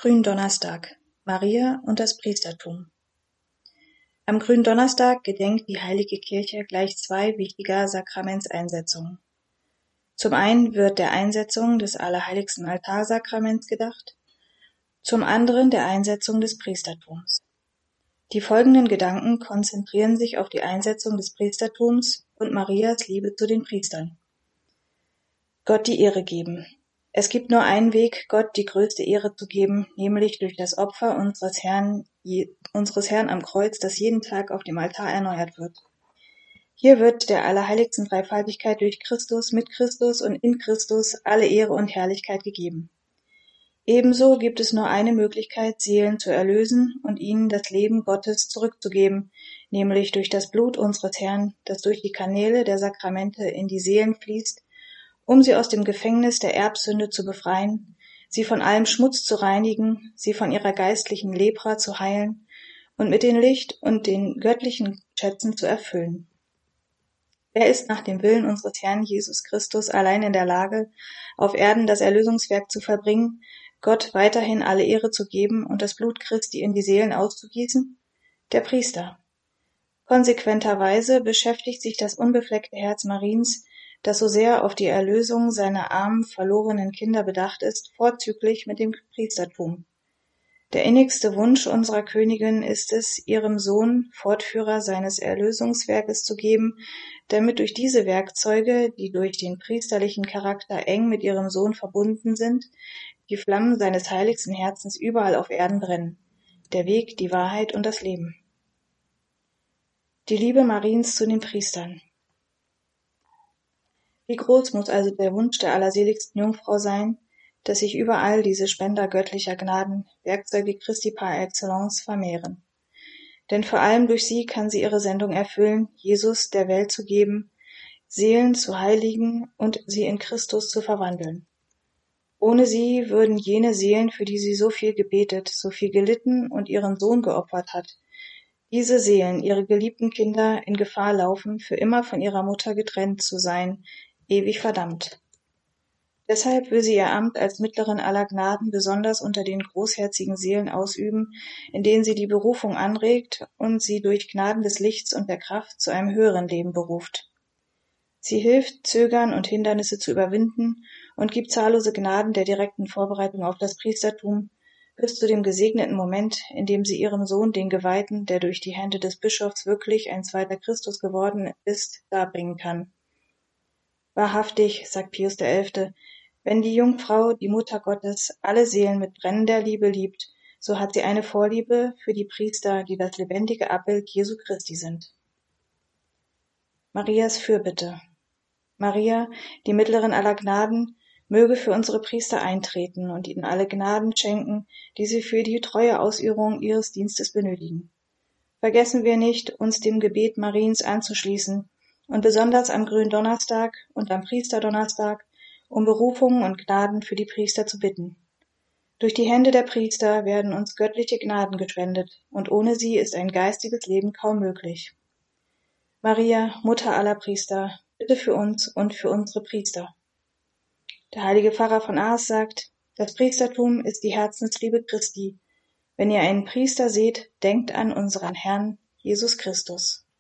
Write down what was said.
Gründonnerstag: Maria und das Priestertum. Am Gründonnerstag gedenkt die Heilige Kirche gleich zwei wichtiger Sakramentseinsetzungen. Zum einen wird der Einsetzung des Allerheiligsten Altarsakraments gedacht, zum anderen der Einsetzung des Priestertums. Die folgenden Gedanken konzentrieren sich auf die Einsetzung des Priestertums und Marias Liebe zu den Priestern. Gott die Ehre geben. Es gibt nur einen Weg, Gott die größte Ehre zu geben, nämlich durch das Opfer unseres Herrn am Kreuz, das jeden Tag auf dem Altar erneuert wird. Hier wird der allerheiligsten Dreifaltigkeit durch Christus, mit Christus und in Christus alle Ehre und Herrlichkeit gegeben. Ebenso gibt es nur eine Möglichkeit, Seelen zu erlösen und ihnen das Leben Gottes zurückzugeben, nämlich durch das Blut unseres Herrn, das durch die Kanäle der Sakramente in die Seelen fließt, um sie aus dem Gefängnis der Erbsünde zu befreien, sie von allem Schmutz zu reinigen, sie von ihrer geistlichen Lepra zu heilen und mit dem Licht und den göttlichen Schätzen zu erfüllen. Wer ist nach dem Willen unseres Herrn Jesus Christus allein in der Lage, auf Erden das Erlösungswerk zu verbringen, Gott weiterhin alle Ehre zu geben und das Blut Christi in die Seelen auszugießen? Der Priester. Konsequenterweise beschäftigt sich das unbefleckte Herz Mariens, das so sehr auf die Erlösung seiner armen, verlorenen Kinder bedacht ist, vorzüglich mit dem Priestertum. Der innigste Wunsch unserer Königin ist es, ihrem Sohn Fortführer seines Erlösungswerkes zu geben, damit durch diese Werkzeuge, die durch den priesterlichen Charakter eng mit ihrem Sohn verbunden sind, die Flammen seines heiligsten Herzens überall auf Erden brennen. Der Weg, die Wahrheit und das Leben. Die Liebe Mariens zu den Priestern. Wie groß muss also der Wunsch der allerseligsten Jungfrau sein, dass sich überall diese Spender göttlicher Gnaden, Werkzeuge Christi par excellence, vermehren. Denn vor allem durch sie kann sie ihre Sendung erfüllen, Jesus der Welt zu geben, Seelen zu heiligen und sie in Christus zu verwandeln. Ohne sie würden jene Seelen, für die sie so viel gebetet, so viel gelitten und ihren Sohn geopfert hat, diese Seelen, ihre geliebten Kinder, in Gefahr laufen, für immer von ihrer Mutter getrennt zu sein, ewig verdammt. Deshalb will sie ihr Amt als Mittlerin aller Gnaden besonders unter den großherzigen Seelen ausüben, in denen sie die Berufung anregt und sie durch Gnaden des Lichts und der Kraft zu einem höheren Leben beruft. Sie hilft, Zögern und Hindernisse zu überwinden und gibt zahllose Gnaden der direkten Vorbereitung auf das Priestertum, bis zu dem gesegneten Moment, in dem sie ihrem Sohn, den Geweihten, der durch die Hände des Bischofs wirklich ein zweiter Christus geworden ist, darbringen kann. Wahrhaftig, sagt Pius XI., wenn die Jungfrau, die Mutter Gottes, alle Seelen mit brennender Liebe liebt, so hat sie eine Vorliebe für die Priester, die das lebendige Abbild Jesu Christi sind. Marias Fürbitte. Maria, die Mittlerin aller Gnaden, möge für unsere Priester eintreten und ihnen alle Gnaden schenken, die sie für die treue Ausübung ihres Dienstes benötigen. Vergessen wir nicht, uns dem Gebet Mariens anzuschließen und besonders am Gründonnerstag und am Priesterdonnerstag um Berufungen und Gnaden für die Priester zu bitten. Durch die Hände der Priester werden uns göttliche Gnaden gespendet, und ohne sie ist ein geistiges Leben kaum möglich. Maria, Mutter aller Priester, bitte für uns und für unsere Priester. Der heilige Pfarrer von Ars sagt, das Priestertum ist die Herzensliebe Christi. Wenn ihr einen Priester seht, denkt an unseren Herrn Jesus Christus.